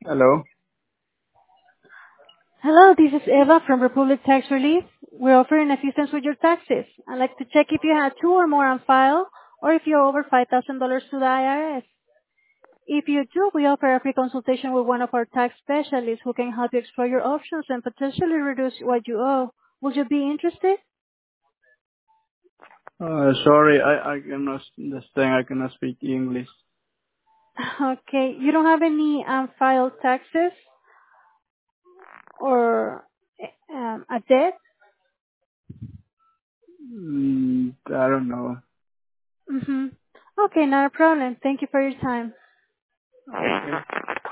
Hello. Hello, this is Eva from Republic Tax Relief. We're offering assistance with your taxes. I'd like to check if you had two or more on file or if you're over $5,000 to the IRS. If you do, we offer a free consultation with one of our tax specialists who can help you explore your options and potentially reduce what you owe. Would you be interested? Sorry, I cannot understand. I cannot speak English. Okay, you don't have any unfiled taxes or a debt? I don't know. Mm-hmm. Okay, not a problem. Thank you for your time. Okay.